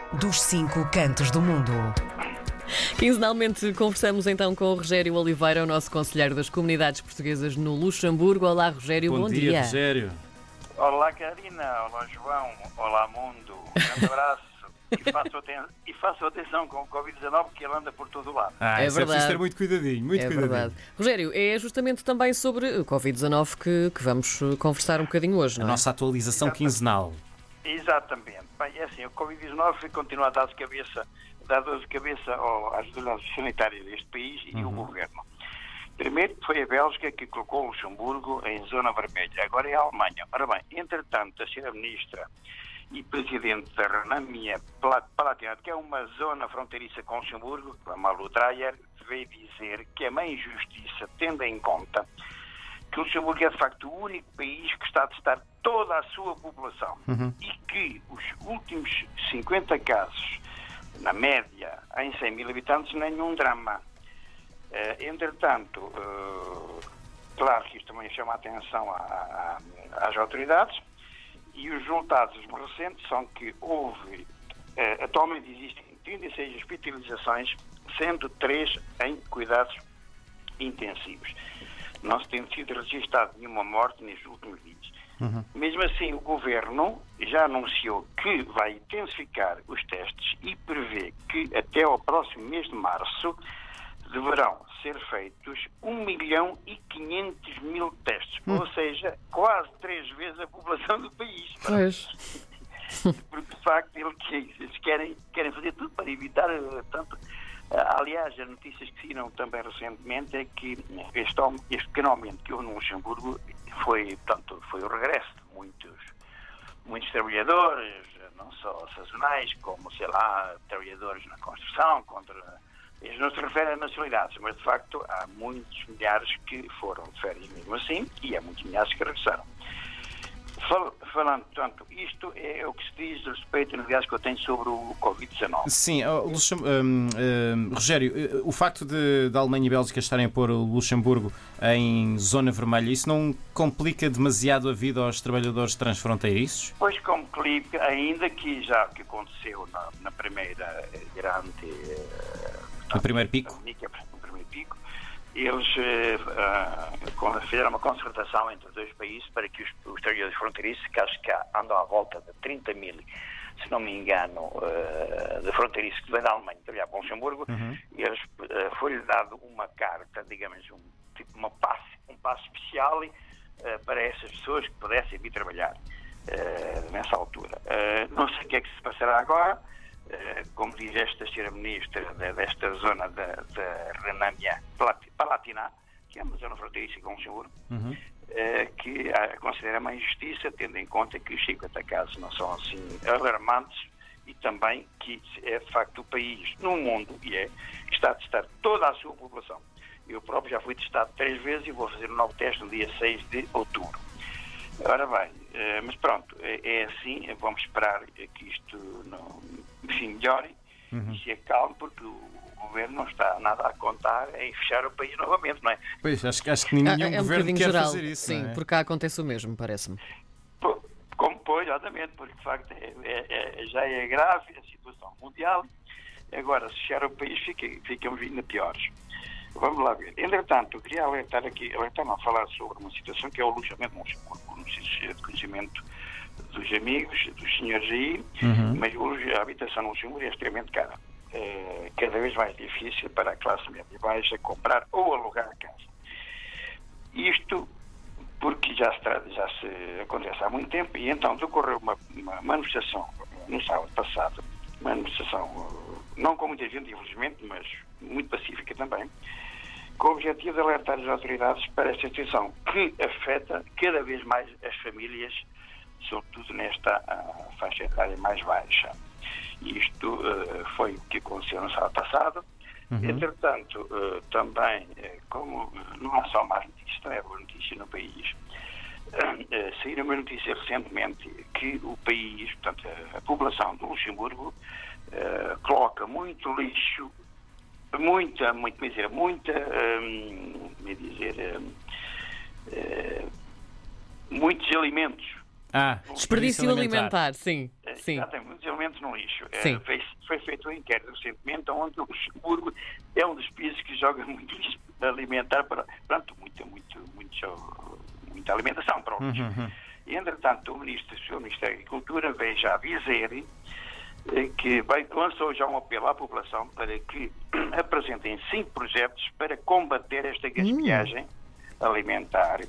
dos 5 cantos do mundo. Quinzenalmente conversamos então com o Rogério Oliveira, o nosso conselheiro das comunidades portuguesas no Luxemburgo. Olá, Rogério, bom dia. Rogério. Olá, Karina. Olá, João. Olá, mundo. Um grande abraço. E faço atenção com o Covid-19, que ele anda por todo o lado. É Isso verdade. é preciso ter muito cuidadinho, muito cuidadinho. Verdade. Rogério, é justamente também sobre o Covid-19 que vamos conversar um bocadinho hoje, A não é? nossa atualização quinzenal. Exatamente. Bem, é assim, o Covid-19 continua a dar dor de cabeça às autoridades sanitárias deste país e o governo. Primeiro foi a Bélgica que colocou o Luxemburgo em zona vermelha, agora é a Alemanha. Ora bem, entretanto, a senhora Ministra e Presidente da Renânia-Palatinado, que é uma zona fronteiriça com o Luxemburgo, a Malu Dreyer, veio dizer que é uma injustiça, tendo em conta que o Luxemburgo é de facto o único país que está a testar toda a sua população e que os últimos 50 casos, na média, em 100 mil habitantes, nenhum drama. Entretanto, claro que isto também chama a atenção às autoridades, e os resultados recentes são que atualmente existem 36 hospitalizações, sendo 3 em cuidados intensivos. Não se tem sido registrado nenhuma morte nestes últimos dias. Mesmo assim, o Governo já anunciou que vai intensificar os testes e prevê que até ao próximo mês de março deverão ser feitos 1.500.000 testes, ou seja, quase 3 vezes a população do país. Pois. Porque, de facto, eles querem fazer tudo para evitar tanto. Aliás, as notícias que saíram também recentemente é que este pequeno aumento que houve no Luxemburgo foi o regresso de muitos trabalhadores, não só sazonais, como, trabalhadores na construção, eles não se referem a nacionalidades, mas de facto há muitos milhares que foram de férias mesmo assim e há muitos milhares que regressaram. Falando, portanto, isto é o que se diz a respeito das novidades que eu tenho sobre o Covid-19. Sim, Rogério, o facto de a Alemanha e a Bélgica estarem a pôr o Luxemburgo em zona vermelha, isso não complica demasiado a vida aos trabalhadores transfronteiriços? Pois complica, ainda que já que aconteceu na primeira grande... No primeiro pico? No primeiro pico, eles fizeram uma concertação entre os dois países para que os trabalhadores fronteiriços, que acho que andam à volta de 30 mil, se não me engano, de fronteiriços que vêm da Alemanha trabalhar para o Luxemburgo, eles foi-lhe dado uma carta, digamos, um passe especial para essas pessoas que pudessem vir trabalhar nessa altura. Não sei o que é que se passará agora. Como diz esta senhora Ministra desta zona da Renânia-Palatinado, que é uma zona fronteiriça com o Luxemburgo, que considera uma injustiça, tendo em conta que os 50 casos não são assim alarmantes e também que é de facto o país no mundo, que está a testar toda a sua população. Eu próprio já fui testado 3 vezes e vou fazer um novo teste no dia 6 de outubro. Ora bem, mas pronto, é assim, vamos esperar que isto se melhore e se acalme, porque o Governo não está nada a contar em fechar o país novamente, não é? Pois, acho que nenhum Governo quer geral, fazer isso. sim, não é? porque cá acontece o mesmo, parece-me. Exatamente, porque de facto já é grave a situação mundial. Agora, se fechar o país, ficamos ainda piores. Vamos lá ver. Entretanto, eu queria falar sobre uma situação que é o alojamento no Luxemburgo. Não sei se é de conhecimento dos amigos, dos senhores aí, mas hoje a habitação no Luxemburgo é extremamente cara. É cada vez mais difícil para a classe média e baixa comprar ou alugar a casa. Isto porque já se acontece há muito tempo, e então decorreu uma manifestação no sábado passado, uma manifestação não com muita gente, infelizmente, mas muito pacífica também, com o objetivo de alertar as autoridades para esta situação que afeta cada vez mais as famílias, sobretudo nesta faixa etária mais baixa. Isto foi o que aconteceu no sábado passado. Entretanto, também, como não há só más notícias, também há boas notícias no país, saíram uma notícia recentemente que o país, portanto, a população do Luxemburgo, coloca muito lixo, muitos alimentos Desperdício alimentar, sim. Já tem muitos elementos no lixo. Sim. Foi feito um inquérito recentemente onde o Luxemburgo é um dos países que joga muito lixo alimentar para, pronto, muita alimentação para o lixo. E, entretanto, o Ministério da Agricultura veio já dizer que lançou já um apelo à população para que apresentem 5 projetos para combater esta gaspiagem alimentar,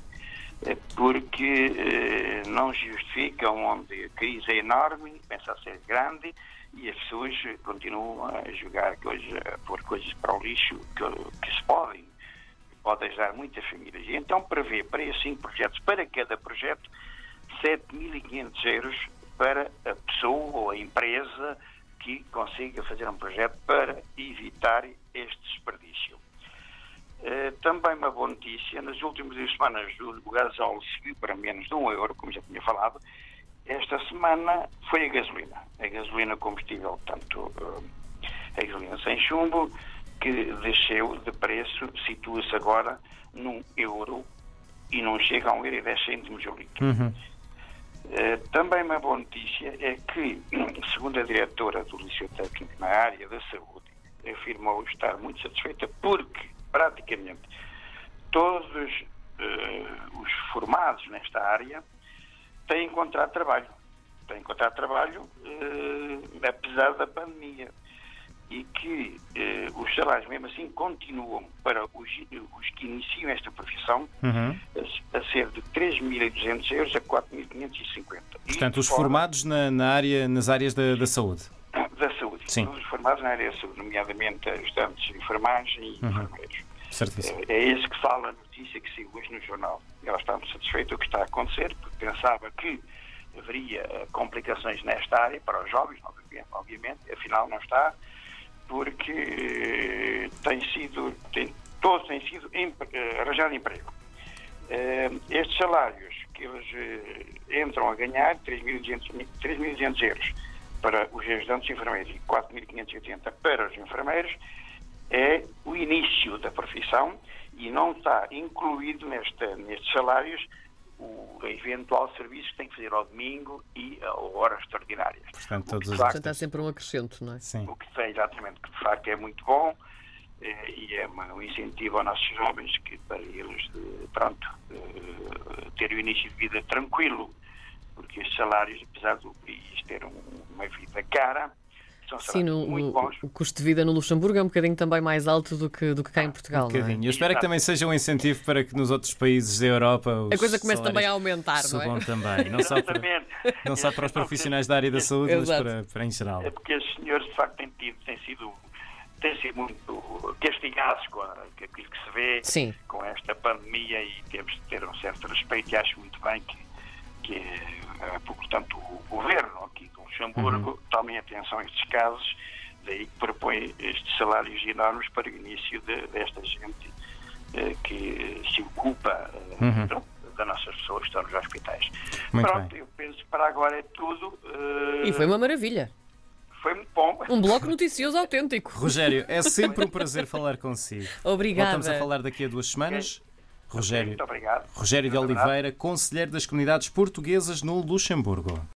porque não justificam, onde a crise é enorme, começa a ser grande e as pessoas continuam a jogar a pôr coisas para o lixo que se pode ajudar muitas famílias. E então prevê para esses 5 projetos, para cada projeto, 7.500 euros para a pessoa ou a empresa que consiga fazer um projeto para evitar este desperdício. Também uma boa notícia: nas últimas 2 semanas o gasóleo subiu para menos de €1, como já tinha falado. Esta semana foi a gasolina combustível, portanto, a gasolina sem chumbo, que desceu de preço, situa-se agora num €, e não chega a €1,10 o litro. Também uma boa notícia é que, segundo a diretora do Liceu Técnico na área da saúde, afirmou estar muito satisfeita porque praticamente todos os formados nesta área têm encontrado trabalho. Apesar da pandemia. E que os salários, mesmo assim, continuam para os que iniciam esta profissão a ser de €3.200 a €4.550. Portanto, os formados nas áreas da saúde. Da saúde. Sim. Os formados na área da saúde, nomeadamente estudantes de enfermagem e enfermeiros. Certíssimo. É esse que fala a notícia que saiu hoje no jornal. Ela está muito satisfeita com o que está a acontecer, porque pensava que haveria complicações nesta área para os jovens, obviamente, afinal não está, porque todos têm sido arranjar emprego. Estes salários que eles entram a ganhar, 3.200 euros para os ajudantes enfermeiros e 4.580 para os enfermeiros, é o início da profissão e não está incluído nestes salários o eventual serviço que tem que fazer ao domingo e a horas extraordinárias. Portanto, há sempre um acrescento, não é? Sim. O que tem, exatamente, que de facto é muito bom e é um incentivo aos nossos jovens para eles, ter o início de vida tranquilo, porque estes salários, apesar do país ter uma vida cara, são salários muito bons. O custo de vida no Luxemburgo é um bocadinho também mais alto do que cá em Portugal, Um bocadinho. não é? Eu espero que também seja um incentivo para que nos outros países da Europa A coisa comece também a aumentar, não é? subam também. Não só para os profissionais da área da saúde, mas para em geral. É porque esses senhores, de facto, têm sido muito castigados com aquilo que se vê. Sim. Com esta pandemia, e temos de ter um certo respeito, e acho muito bem que portanto, o governo aqui do Luxemburgo tome atenção a estes casos, daí que propõe estes salários enormes para o início desta gente que se ocupa das nossas pessoas que estão nos hospitais. Muito Pronto, bem. eu penso que para agora é tudo. E foi uma maravilha. Foi muito bom. Um bloco noticioso autêntico. Rogério, é sempre um prazer falar consigo. Obrigada. Voltamos a falar daqui a 2 semanas. Rogério, Muito obrigado. Rogério de Oliveira, conselheiro das comunidades portuguesas no Luxemburgo.